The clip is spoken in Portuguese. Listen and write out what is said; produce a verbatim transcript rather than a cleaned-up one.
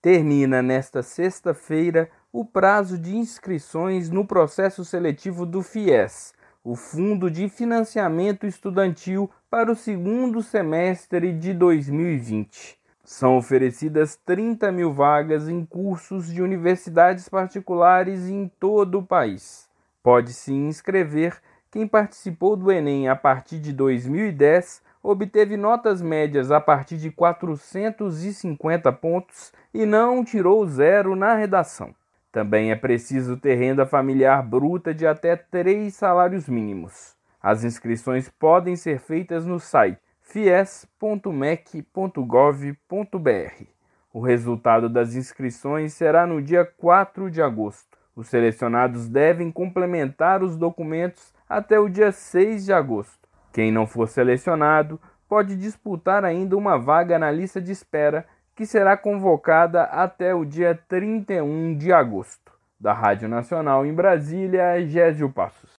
Termina nesta sexta-feira o prazo de inscrições no processo seletivo do FIES, o Fundo de Financiamento Estudantil, para o segundo semestre de dois mil e vinte. São oferecidas trinta mil vagas em cursos de universidades particulares em todo o país. Pode se inscrever quem participou do Enem a partir de dois mil e dez, obteve notas médias a partir de quatrocentos e cinquenta pontos e não tirou zero na redação. Também é preciso ter renda familiar bruta de até três salários mínimos. As inscrições podem ser feitas no site fies ponto mec ponto gov ponto br. O resultado das inscrições será no dia quatro de agosto. Os selecionados devem complementar os documentos até o dia seis de agosto. Quem não for selecionado pode disputar ainda uma vaga na lista de espera, que será convocada até o dia trinta e um de agosto. Da Rádio Nacional em Brasília, Gésio Passos.